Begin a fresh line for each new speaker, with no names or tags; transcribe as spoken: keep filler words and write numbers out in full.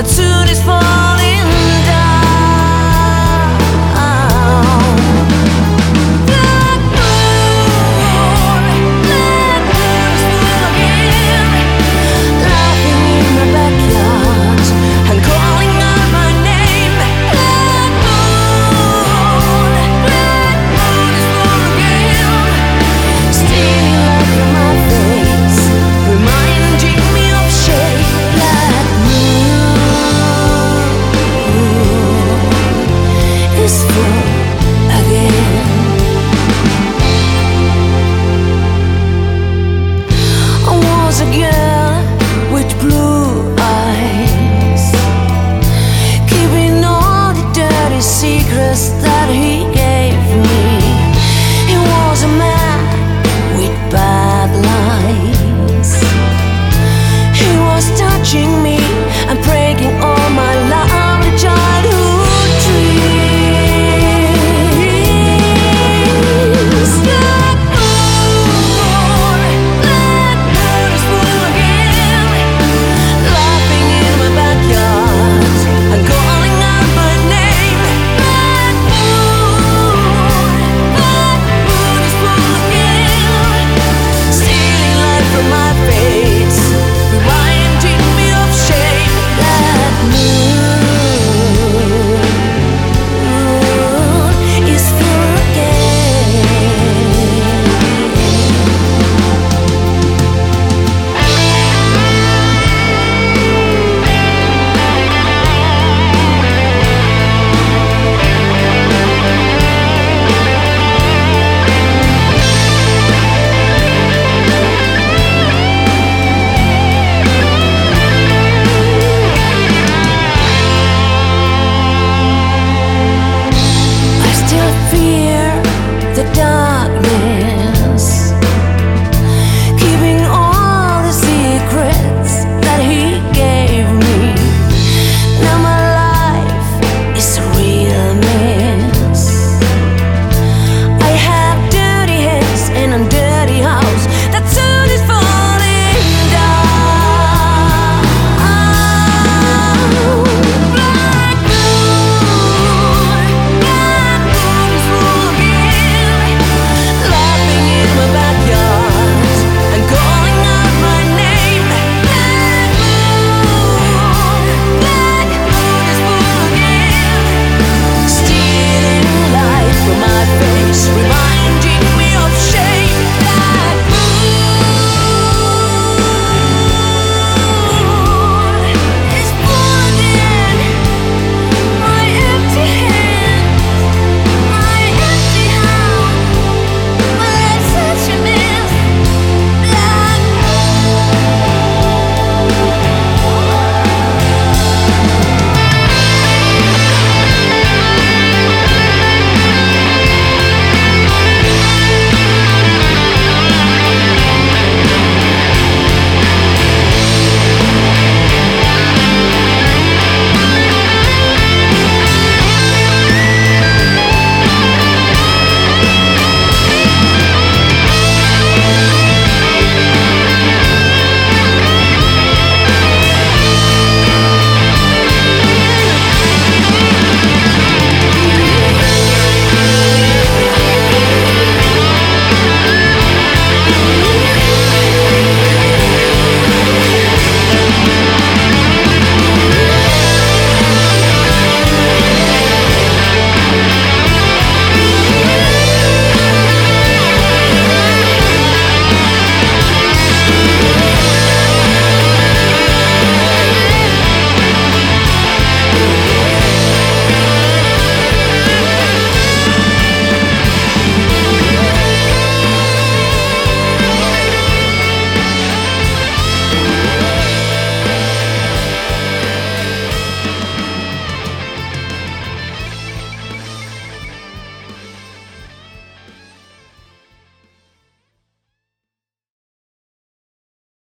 that soon is falling down. Black moon, black moon is full again, laughing in my backyard and calling out my name. Black moon, black moon is full again, stealing light from my face, reminding me of shade. Black moon is full again. I was a girl with blue eyes, keeping all the dirty secrets that he gave me. He was a man with bad lies. He was touching me